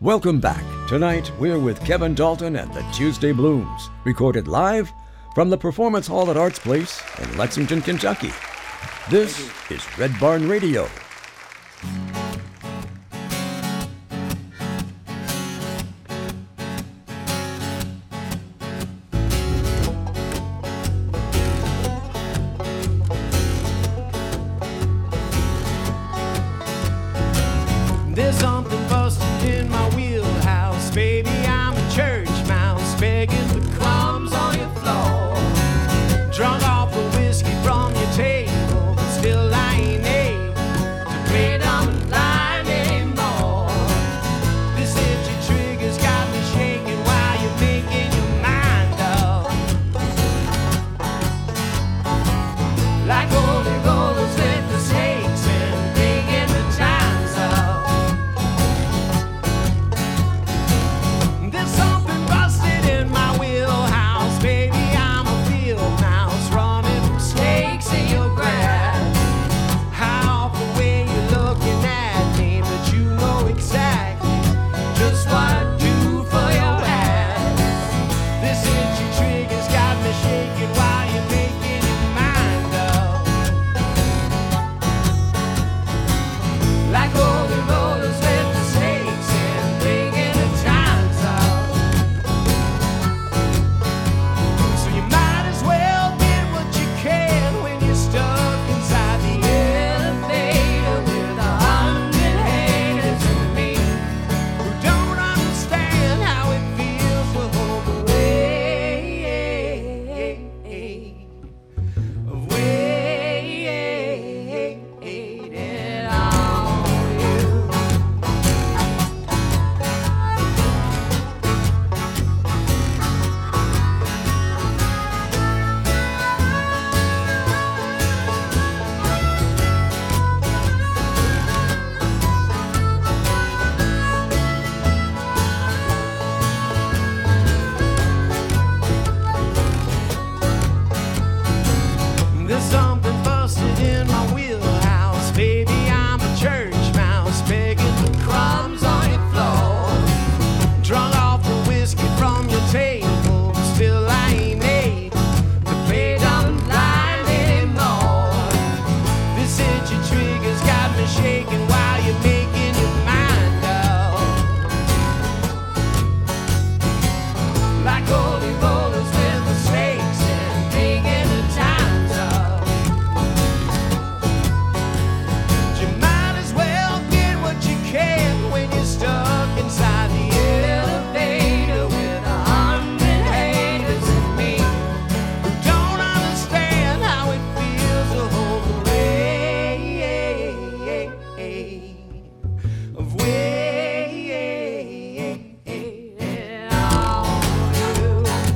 Welcome back. Tonight, we're with Kevin Dalton and the Tuesday Blooms, recorded live from the Performance Hall at Arts Place in Lexington, Kentucky. This is Red Barn Radio. There's something busted in my wheelhouse, baby. I'm a church mouse begging for crumbs on your floor. Drunk off the whiskey from your table, but still I ain't able to play down the line anymore. This itchy trigger's got me shaking while you're making your mind up. Like holy rollers with the snakes and digging the times up. There's something busted in my wheelhouse, baby. I'm a field mouse running from snakes in your grass. How off away you're looking at me, but you know exactly just what I do for your ass. This itchy trigger's got me shaking while you're making your mind up. Like holy rollers with the snakes and digging the times up. So you might as well get what you can when you're stuck inside the elevator with 100 haters and me who don't understand how it feels to hold the weight of waiting on you. There's something busted in my wheelhouse, baby. I'm a church mouse begging for crumbs on your floor. Drunk off the whiskey from your table, but still I ain't able to play down the line anymore. This itchy trigger's got me shaking while you're making your mind up. Like holy rollers with the snakes and digging the times up. You might as well get what you can when you're stuck inside the elevator with 100 haters and me who don't understand how it feels to hold the weight of waiting on you.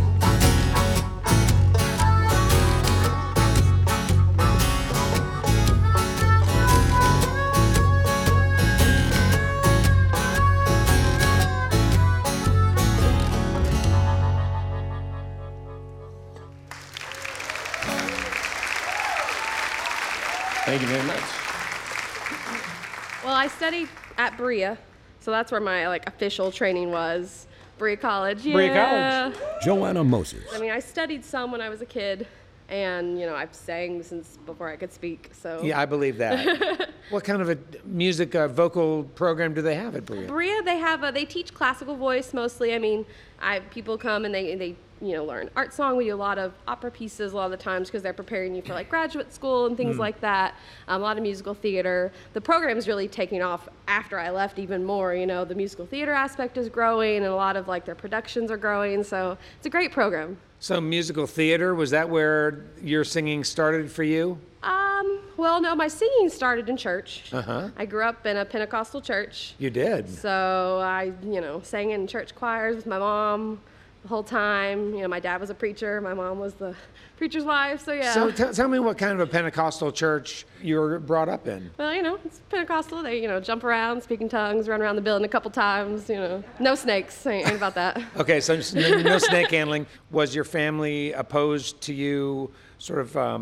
Thank you very much. Well, I studied at Berea, so that's where my official training was. Berea College. Yeah. Berea College. Joanna Moses. I mean, I studied some when I was a kid, and I've sang since before I could speak. So Yeah, I believe that. What kind of a music vocal program do they have at Berea? Berea, they teach classical voice mostly. I mean, people come and they learn art song. We do a lot of opera pieces a lot of the times because they're preparing you for graduate school and things like that. A lot of musical theater. The program's really taking off after I left even more. The musical theater aspect is growing, and a lot of their productions are growing. So it's a great program. So musical theater, was that where your singing started for you? Well, no, my singing started in church. Uh-huh. I grew up in a Pentecostal church. You did? So I, sang in church choirs with my mom the whole time. My dad was a preacher. My mom was the preacher's wife. So, yeah. So tell me what kind of a Pentecostal church you were brought up in. Well, it's Pentecostal. They, jump around, speak in tongues, run around the building a couple times, No snakes. Ain't about that. Okay, so no snake handling. Was your family opposed to you sort of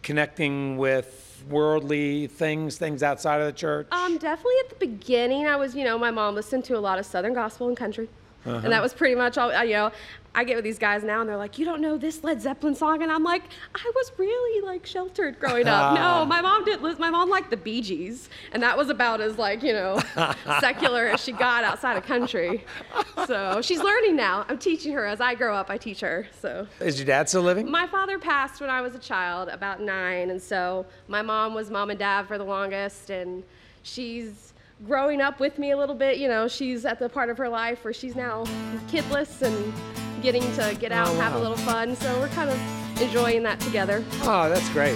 connecting with worldly things outside of the church? Definitely at the beginning, I was, my mom listened to a lot of Southern gospel and country. And that was pretty much all, I get with these guys now and they're like, you don't know this Led Zeppelin song? And I'm like, I was really like sheltered growing up. No, my mom didn't. My mom liked the Bee Gees. And that was about as like, secular as she got outside of country. So she's learning now. I'm teaching her. As I grow up, I teach her. So. Is your dad still living? My father passed when I was a child, about 9. And so my mom was mom and dad for the longest. And she's growing up with me a little bit. She's at the part of her life where she's now kidless and getting to get out and have a little fun. So we're kind of enjoying that together. Oh, that's great.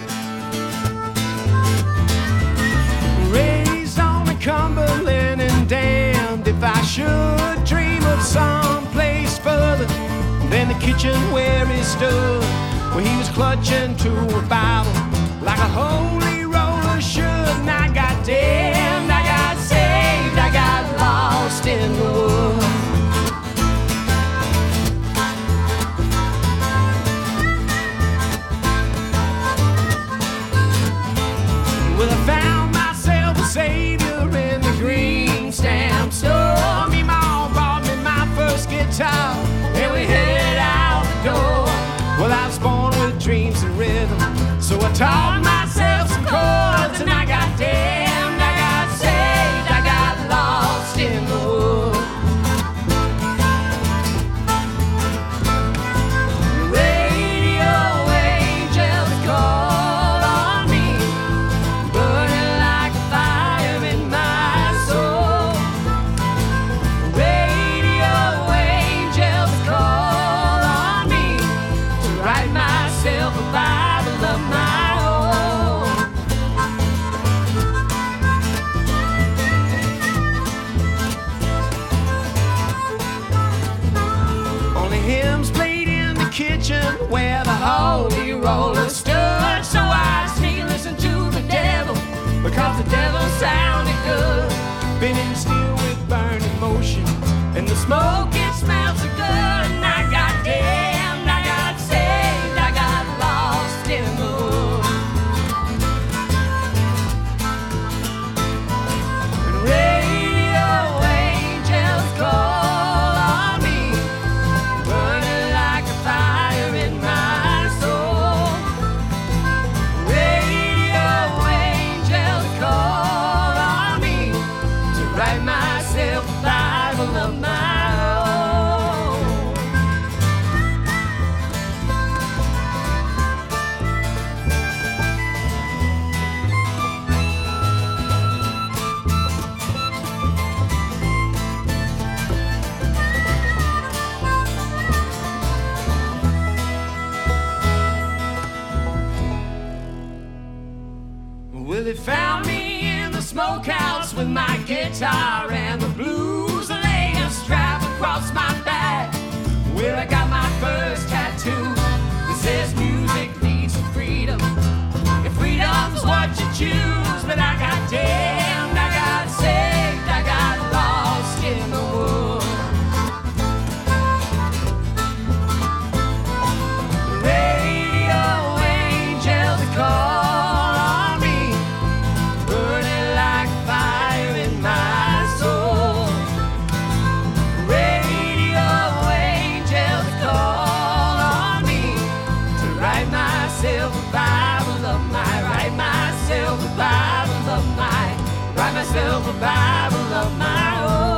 Raised on the Cumberland and damned if I should dream of some place further than the kitchen where he stood, where he was clutching to a Bible like a holy roller should. And I got damned, I got saved, I got lost in the woods. Well, I found myself a savior in the green stamp store. Me mom brought me my first guitar, and we headed out the door. Well, I was born with dreams and rhythm, so I taught myself some chords, and I got damned, I got saved, I got lost in the woods. Radio angels call on me, burning like a fire in my soul. Radio angels call on me to write myself a Bible of my own. Only hymns played in the kitchen where the holy roller stood. So I sneak and listen to the devil, because the devil sounded good. Spinning steel with burning motion, and the smoke, it smells so good. And I got damned, I got saved, I got lost in the woods. And radio angels call on me, burning like a fire in my soul. Radio angels call on me to write myself a Bible of my own. Well, they found me in the smokehouse with my guitar and the blues laying strap across my back, where I got my first tattoo. It says music leads to freedom, and freedom's what you choose. But I got damned, I got saved, I got lost in the woods. Radio angels call on me, burning like fire in my soul. Radio angels call on me to write myself a Bible of my, write myself a Bible of my, write myself a Bible of my own.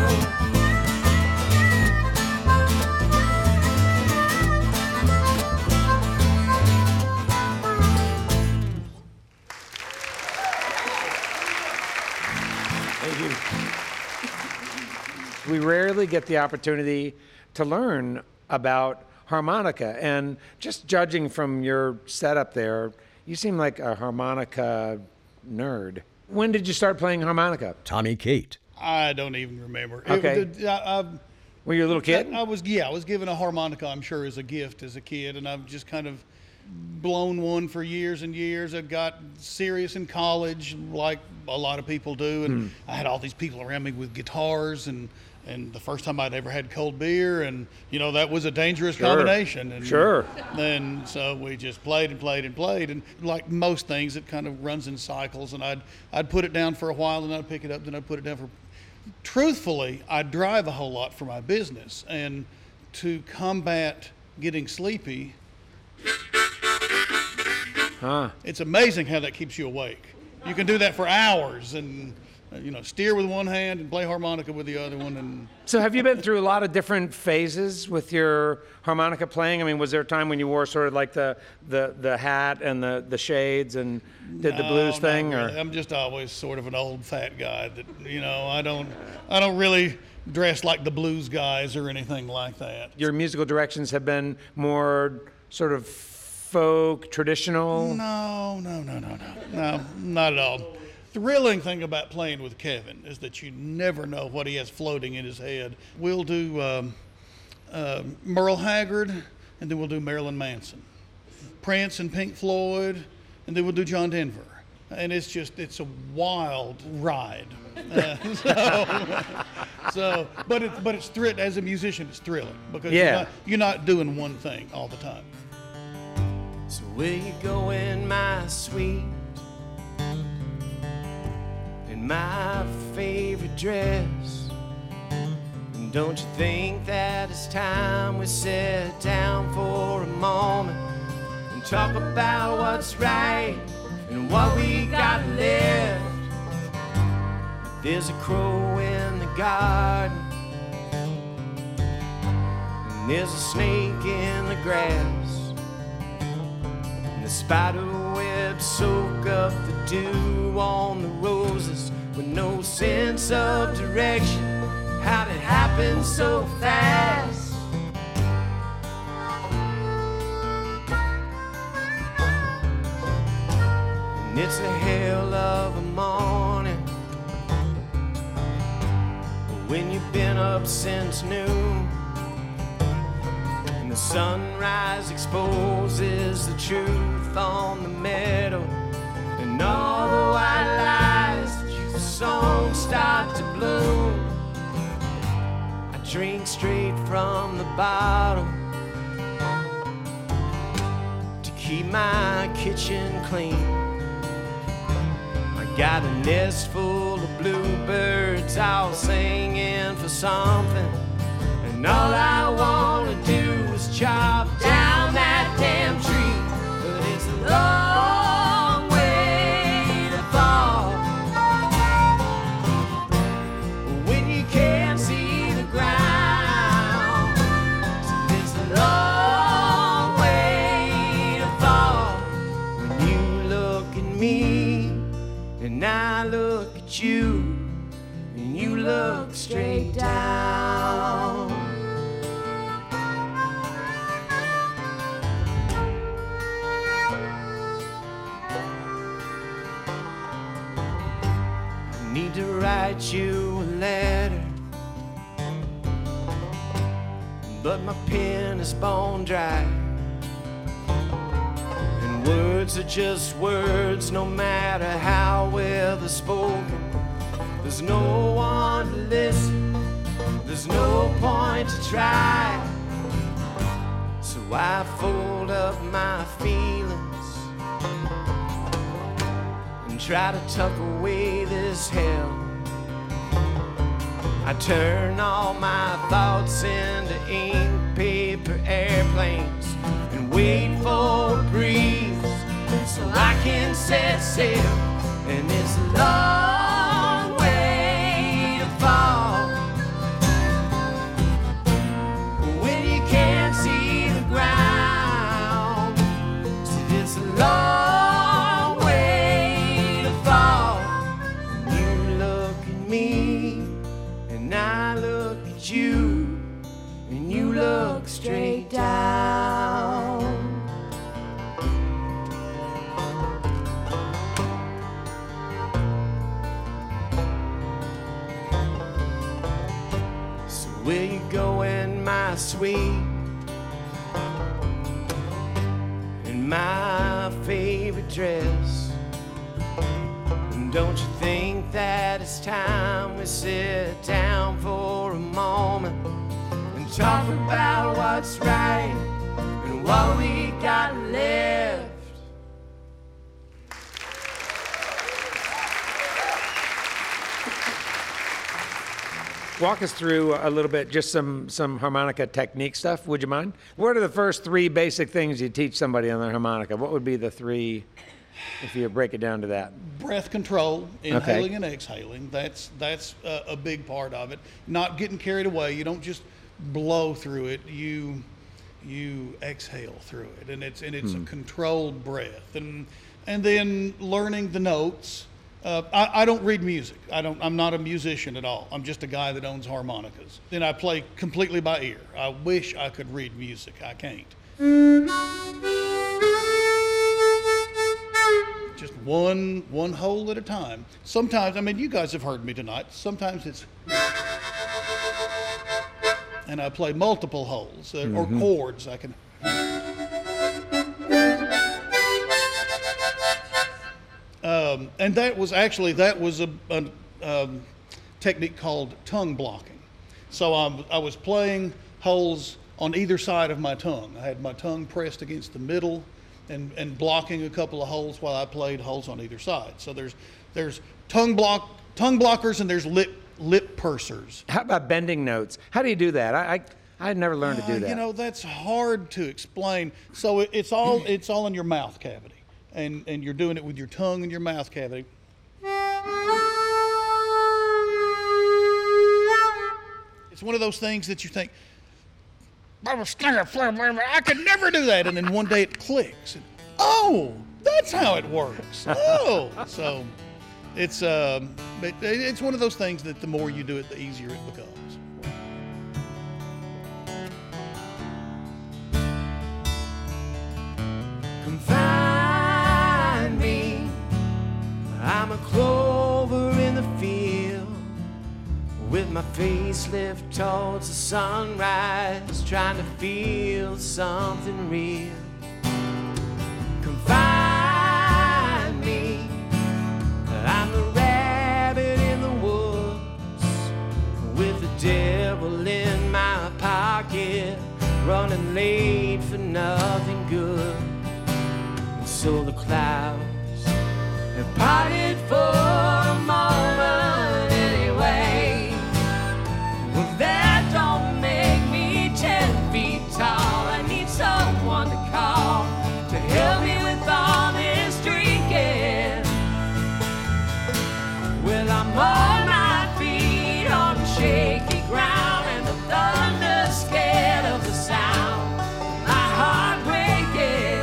We rarely get the opportunity to learn about harmonica. And just judging from your setup there, you seem like a harmonica nerd. When did you start playing harmonica? Tommy Kate. I don't even remember. Okay. Were you a little kid? I was given a harmonica, I'm sure, as a gift as a kid, and I've just kind of blown one for years and years. I got serious in college, like a lot of people do, and I had all these people around me with guitars, and And the first time I'd ever had cold beer, and that was a dangerous combination. And Sure. Then so we just played and played and played, and like most things, it kind of runs in cycles. And I'd put it down for a while, and I'd pick it up, then I'd put it down for. Truthfully, I drive a whole lot for my business, and to combat getting sleepy, it's amazing how that keeps you awake. You can do that for hours, and steer with one hand and play harmonica with the other one. And So have you been through a lot of different phases with your harmonica playing? I mean, was there a time when you wore sort of like the hat and the shades and did the blues No, thing? not Or really. I'm just always sort of an old fat guy that I don't really dress like the blues guys or anything like that. your musical directions have been more sort of folk, traditional? No, not at all. Thrilling thing about playing with Kevin is that you never know what he has floating in his head. We'll do Merle Haggard, and then we'll do Marilyn Manson, Prince and Pink Floyd, and then we'll do John Denver. And it's a wild ride. But it's thrilling. As a musician, it's thrilling because you're not doing one thing all the time. So will you go in my suite, in my favorite dress? And don't you think that it's time we sit down for a moment and talk about what's right and what we got left? There's a crow in the garden, and there's a snake in the grass. The spider webs soak up the dew on the roses with no sense of direction. How'd it happen so fast? And it's a hell of a morning when you've been up since noon. The sunrise exposes the truth on the meadow, and all the white lies that you sown start to bloom. I drink straight from the bottle to keep my kitchen clean. I got a nest full of bluebirds all singing for something, and all I wanna do is chop down that damn tree. But it's a long way to fall when you can't see the ground. So it's a long way to fall when you look at me and I look at you and you look straight down. Need to write you a letter, but my pen is bone dry, and words are just words no matter how well they're spoken. There's no one to listen, there's no point to try, so I fold up my feelings and try to tuck away this hell. I turn all my thoughts into ink paper airplanes and wait for a breeze so I can set sail. And it's a long way to fall when you can't see the ground. So it's a long way to fall. You look at me and I look at you and you look straight down. So will you go in my suite, in my favorite dress? And don't you think that it's time we sit down for a moment talk about what's right and what we got left. Walk us through a little bit, just some harmonica technique stuff, would you mind? What are the first three basic things you teach somebody on the harmonica? What would be the three, if you break it down to that? Breath control, inhaling and exhaling. That's a big part of it. Not getting carried away. You don't just blow through it. You exhale through it, and it's a controlled breath. And then learning the notes. I don't read music. I'm not a musician at all. I'm just a guy that owns harmonicas. Then I play completely by ear. I wish I could read music. I can't. Just one hole at a time. Sometimes, I mean, you guys have heard me tonight. Sometimes it's, and I play multiple holes or chords. I can. And that was a technique called tongue blocking. So I was playing holes on either side of my tongue. I had my tongue pressed against the middle and blocking a couple of holes while I played holes on either side. So there's tongue blockers and there's lip pursers. How about bending notes? How do you do that? I had never learned to do that. You know, that's hard to explain. So it's all in your mouth cavity. And you're doing it with your tongue and your mouth cavity. It's one of those things that you think, I could never do that. And then one day it clicks. And, oh, that's how it works. Oh, so it's one of those things that the more you do it, the easier it becomes. I'm a clover in the field with my face lifted towards the sunrise, trying to feel something real. Come find me. I'm the rabbit in the woods with the devil in my pocket, running late for nothing good. And so the clouds have parted for a moment anyway. Well, that don't make me 10 feet tall. I need someone to call to help me with all this drinking. Well, I'm on my feet on shaky ground, and the thunder scared of the sound. My heart breaking.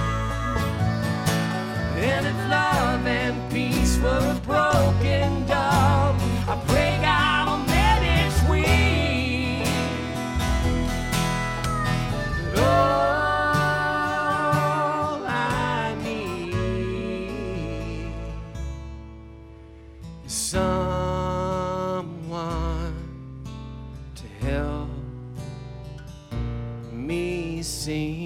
And if love and peace were a broken dove, I pray God will mend its wings. All I need is someone to help me sing.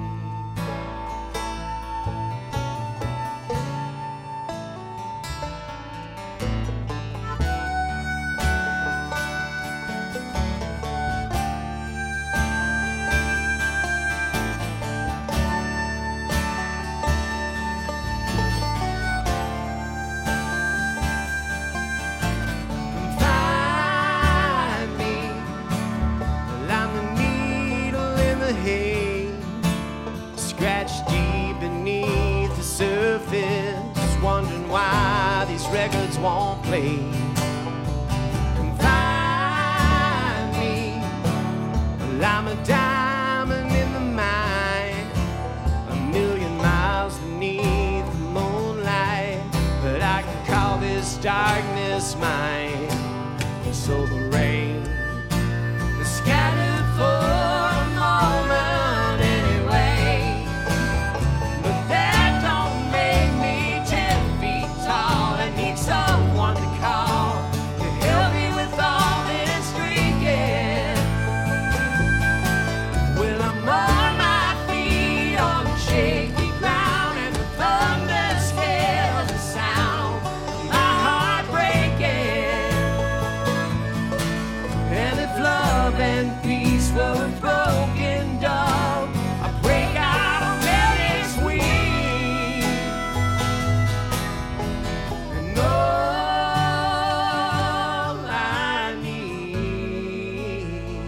Records won't play. Come find me. Well, I'm a diamond in the mine, a million miles beneath the moonlight, but I can call this darkness mine. And so the rain is scattered for a moment anyway, but that don't make me 10 feet tall. Someone to call to help me with all this drinking. Well, I'm on my feet on shaky ground, and the thunder scared of the sound. My heart breaking. And if love and peace whisper of broken dove. I break out on its wing, and all I need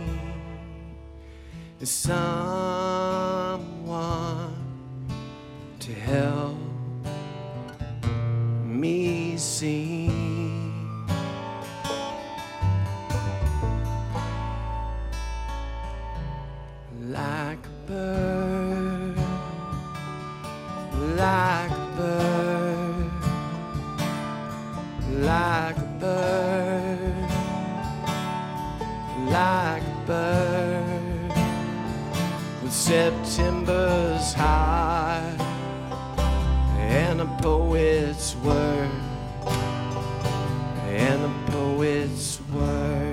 is someone to help me sing. Like a bird, like a bird, like a bird, like a bird, with September's high and a poet's word, and a poet's word.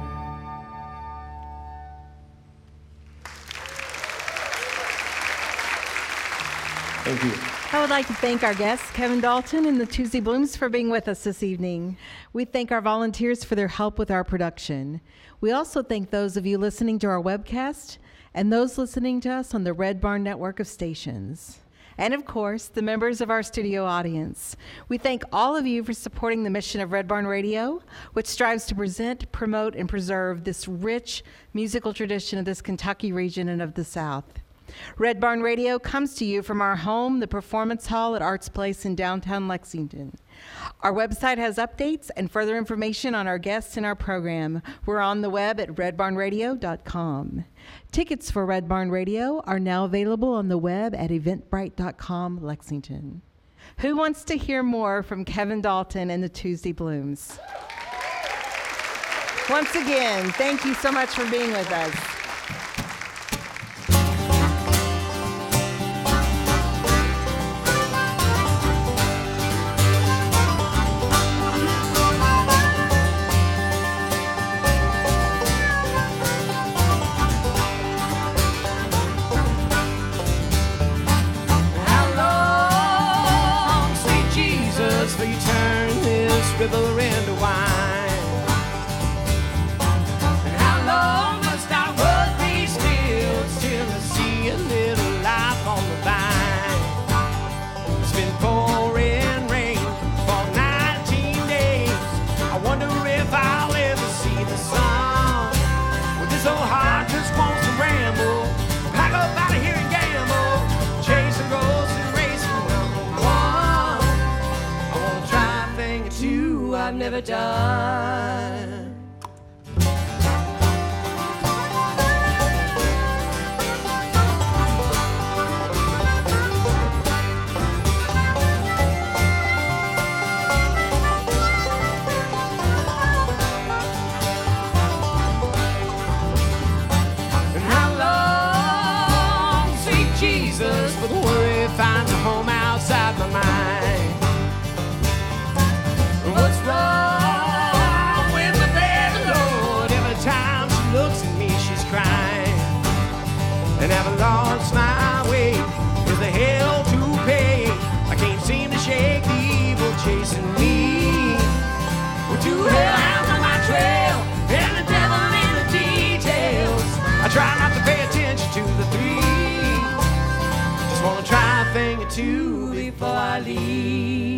Thank you. I would like to thank our guests, Kevin Dalton and the Tuesday Blooms, for being with us this evening. We thank our volunteers for their help with our production. We also thank those of you listening to our webcast and those listening to us on the Red Barn network of stations. And of course, the members of our studio audience. We thank all of you for supporting the mission of Red Barn Radio, which strives to present, promote, and preserve this rich musical tradition of this Kentucky region and of the South. Red Barn Radio comes to you from our home, the Performance Hall at Arts Place in downtown Lexington. Our website has updates and further information on our guests and our program. We're on the web at redbarnradio.com. Tickets for Red Barn Radio are now available on the web at eventbrite.com Lexington. Who wants to hear more from Kevin Dalton and the Tuesday Blooms? Once again, thank you so much for being with us. River into wine. And how long must I work these fields till I see a little life on the vine? It's been pouring rain for 19 days. I wonder if I'll ever see the sun. Well, this old heart just wants to ramble, pack up out of here and gamble, chasing ghosts and racing number one. I wanna try a thing or two I've never done. And how long, sweet Jesus, for the worry finds a home outside my mind? What's wrong with my baby, Lord? Every time she looks at me, she's crying. And have I lost my way? Is the hell to pay? I can't seem to shake the evil chasing me. With two hellhounds on my trail and the devil in the details. I try not to pay attention to the three. Just wanna try a thing or two before I leave.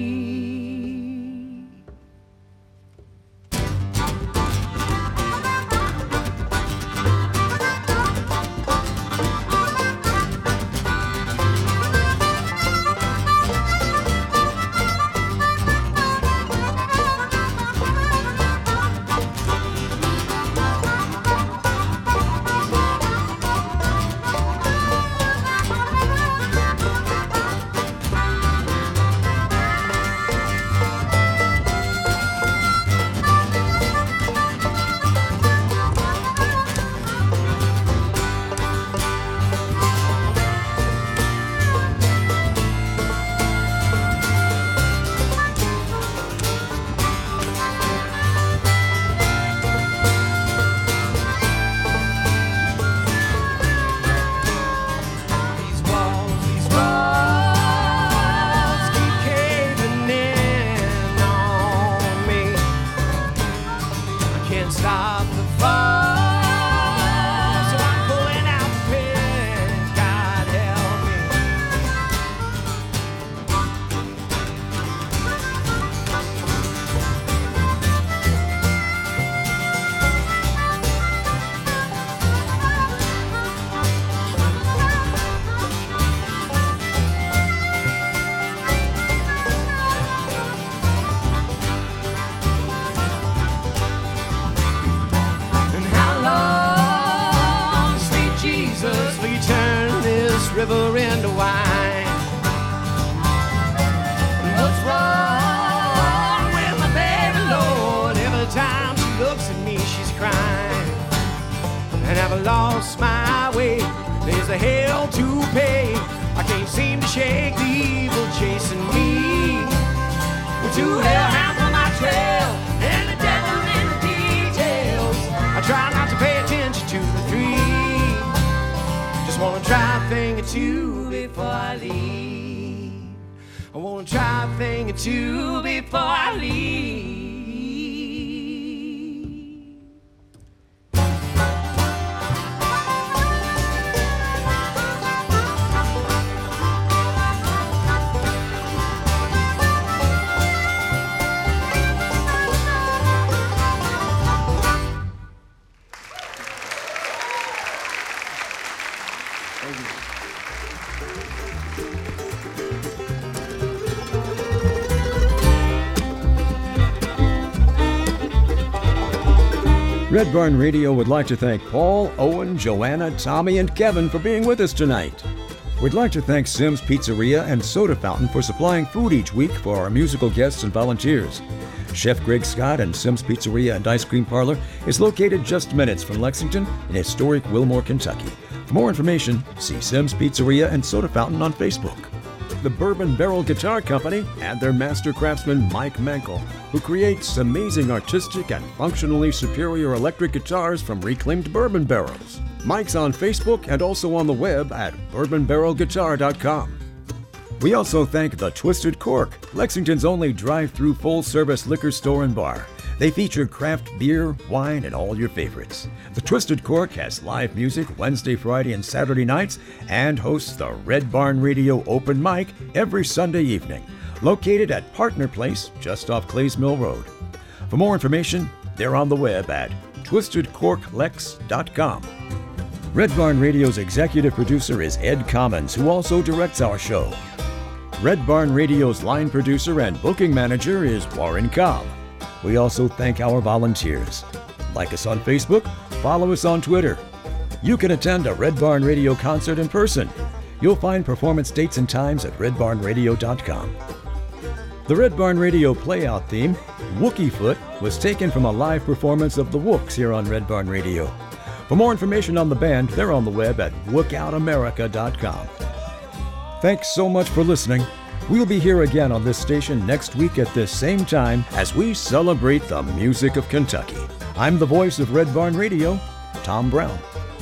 river into wine. What's wrong with my baby, Lord? Every time she looks at me, she's crying. And have I lost my way? There's a hell to pay. I can't seem to shake the evil chasing me. With two hellhounds on my trail and the devil in the details. I try not to pay attention to the three. Just wanna try a thing or two before I leave. I wanna try a thing or two before I leave. Red Barn Radio would like to thank Paul, Owen, Joanna, Tommy, and Kevin for being with us tonight. We'd like to thank Sim's Pizzeria and Soda Fountain for supplying food each week for our musical guests and volunteers. Chef Greg Scott and Sim's Pizzeria and Ice Cream Parlor is located just minutes from Lexington in historic Wilmore, Kentucky. For more information, see Sim's Pizzeria and Soda Fountain on Facebook. The Bourbon Barrel Guitar Company and their master craftsman Mike Mankel, who creates amazing artistic and functionally superior electric guitars from reclaimed bourbon barrels. Mike's on Facebook and also on the web at bourbonbarrelguitar.com. We also thank the Twisted Cork, Lexington's only drive-through full-service liquor store and bar. They feature craft beer, wine, and all your favorites. The Twisted Cork has live music Wednesday, Friday, and Saturday nights and hosts the Red Barn Radio Open Mic every Sunday evening, located at Partner Place just off Clays Mill Road. For more information, they're on the web at twistedcorklex.com. Red Barn Radio's executive producer is Ed Commons, who also directs our show. Red Barn Radio's line producer and booking manager is Warren Cobb. We also thank our volunteers. Like us on Facebook, follow us on Twitter. You can attend a Red Barn Radio concert in person. You'll find performance dates and times at redbarnradio.com. The Red Barn Radio playout theme, Wookie Foot, was taken from a live performance of the Wooks here on Red Barn Radio. For more information on the band, they're on the web at wookoutamerica.com. Thanks so much for listening. We'll be here again on this station next week at this same time as we celebrate the music of Kentucky. I'm the voice of Red Barn Radio, Tom Brown.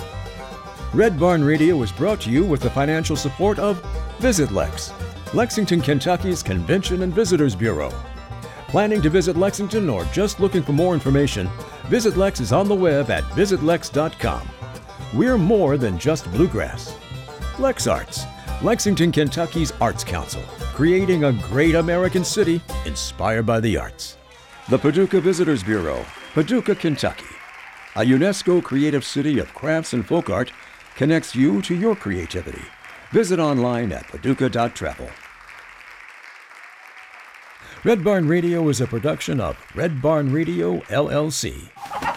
Red Barn Radio is brought to you with the financial support of Visit Lex, Lexington, Kentucky's Convention and Visitors Bureau. Planning to visit Lexington or just looking for more information, Visit Lex is on the web at visitlex.com. We're more than just bluegrass. Lex Arts, Lexington, Kentucky's Arts Council, creating a great American city inspired by the arts. The Paducah Visitors Bureau, Paducah, Kentucky. A UNESCO creative city of crafts and folk art connects you to your creativity. Visit online at paducah.travel. Red Barn Radio is a production of Red Barn Radio, LLC.